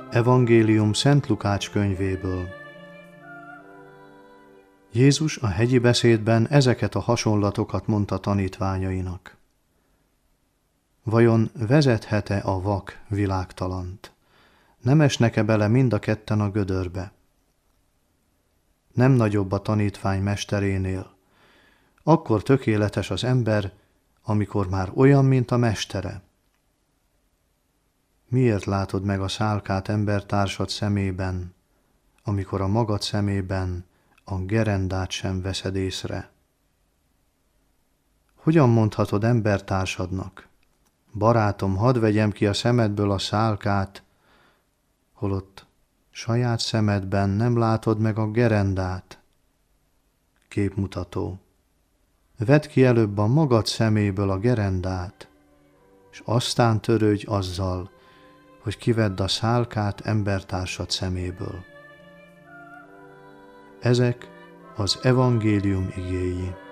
Evangélium Szent Lukács könyvéből. Jézus a hegyi beszédben ezeket a hasonlatokat mondta tanítványainak. Vajon vezethet-e a vak világtalant? Nem esnek-e bele mind a ketten a gödörbe? Nem nagyobb a tanítvány mesterénél. Akkor tökéletes az ember, amikor már olyan, mint a mestere. Miért látod meg a szálkát embertársad szemében, amikor a magad szemében a gerendát sem veszed észre? Hogyan mondhatod embertársadnak: barátom, hadd vegyem ki a szemedből a szálkát, holott saját szemedben nem látod meg a gerendát? Képmutató. Vedd ki előbb a magad szeméből a gerendát, és aztán törődj azzal, hogy kivedd a szálkát embertársad szeméből. Ezek az evangélium igéi.